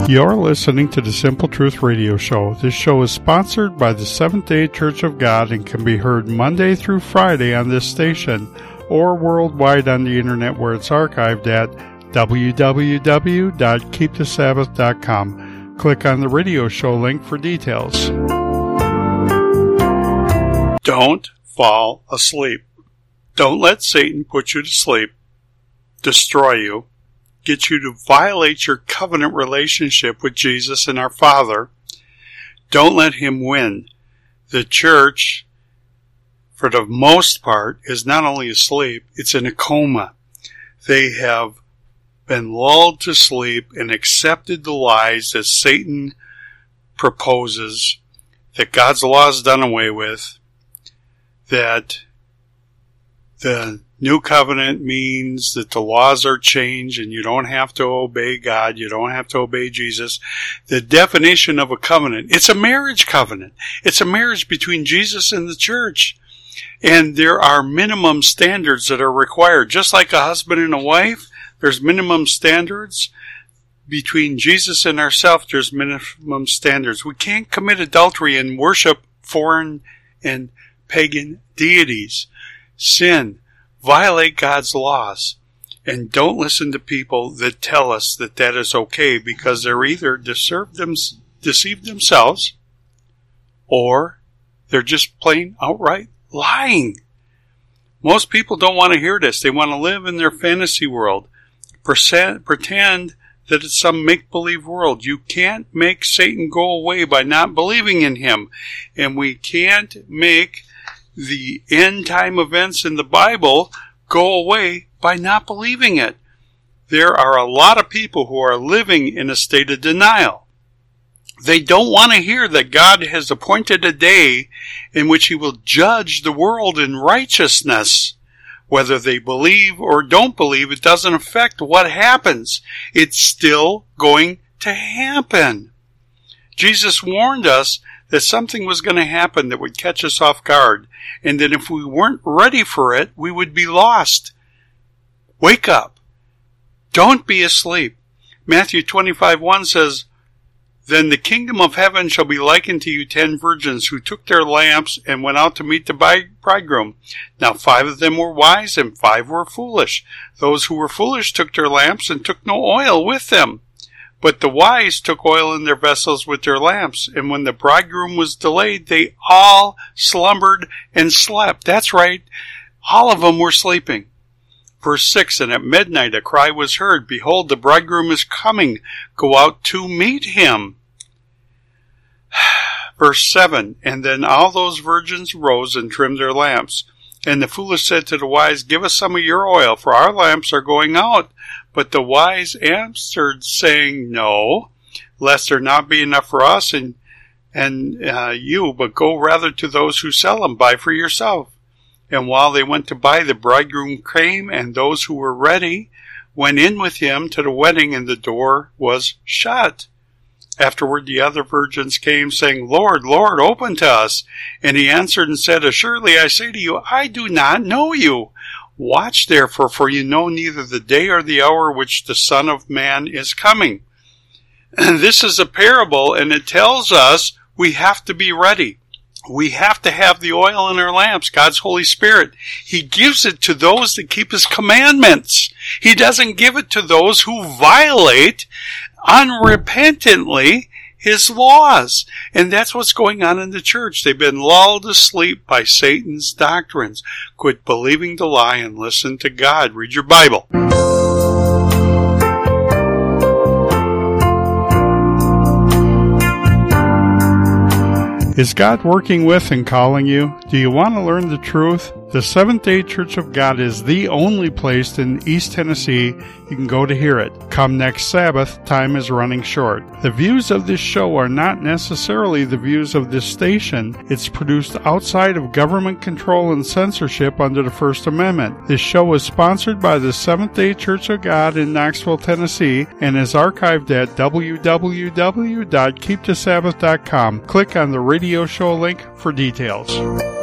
You're listening to the Simple Truth Radio Show. This show is sponsored by the Seventh-day Church of God and can be heard Monday through Friday on this station or worldwide on the internet where it's archived at www.keepthesabbath.com. Click on the radio show link for details. Don't fall asleep. Don't let Satan put you to sleep, destroy you, get you to violate your covenant relationship with Jesus and our Father. Don't let him win. The church, for the most part, is not only asleep, it's in a coma. They have been lulled to sleep and accepted the lies that Satan proposes, that God's law is done away with, that the new covenant means that the laws are changed and you don't have to obey God, you don't have to obey Jesus. The definition of a covenant, it's a marriage covenant. It's a marriage between Jesus and the church. And there are minimum standards that are required. Just like a husband and a wife, there's minimum standards. Between Jesus and ourselves, there's minimum standards. We can't commit adultery and worship foreign and pagan deities. Sin. Violate God's laws, and don't listen to people that tell us that that is okay, because they're either deceived themselves or they're just plain outright lying. Most people don't want to hear this. They want to live in their fantasy world, pretend that it's some make-believe world. You can't make Satan go away by not believing in him, and we can't make the end-time events in the Bible go away by not believing it. There are a lot of people who are living in a state of denial. They don't want to hear that God has appointed a day in which he will judge the world in righteousness. Whether they believe or don't believe, it doesn't affect what happens. It's still going to happen. Jesus warned us that something was going to happen that would catch us off guard, and that if we weren't ready for it, we would be lost. Wake up. Don't be asleep. Matthew 25:1 says, "Then the kingdom of heaven shall be likened to you 10 virgins who took their lamps and went out to meet the bridegroom. Now 5 of them were wise and 5 were foolish. Those who were foolish took their lamps and took no oil with them. But the wise took oil in their vessels with their lamps, and when the bridegroom was delayed, they all slumbered and slept." That's right. All of them were sleeping. Verse 6, "And at midnight a cry was heard, Behold, the bridegroom is coming. Go out to meet him." Verse 7, "And then all those virgins rose and trimmed their lamps. And the foolish said to the wise, Give us some of your oil, for our lamps are going out. But the wise answered, saying, No, lest there not be enough for us and you, but go rather to those who sell them, buy for yourself. And while they went to buy, the bridegroom came, and those who were ready went in with him to the wedding, and the door was shut. Afterward the other virgins came, saying, Lord, Lord, open to us. And he answered and said, Assuredly I say to you, I do not know you. Watch therefore, for you know neither the day or the hour which the Son of Man is coming." And this is a parable, and it tells us we have to be ready. We have to have the oil in our lamps, God's Holy Spirit. He gives it to those that keep his commandments. He doesn't give it to those who violate unrepentantly his laws. And that's what's going on in the church. They've been lulled asleep by Satan's doctrines. Quit believing the lie and listen to God. Read your Bible. Is God working with and calling you? Do you want to learn the truth? The Seventh-day Church of God is the only place in East Tennessee you can go to hear it. Come next Sabbath, time is running short. The views of this show are not necessarily the views of this station. It's produced outside of government control and censorship under the First Amendment. This show is sponsored by the Seventh-day Church of God in Knoxville, Tennessee, and is archived at www.keepthesabbath.com. Click on the radio show link for details.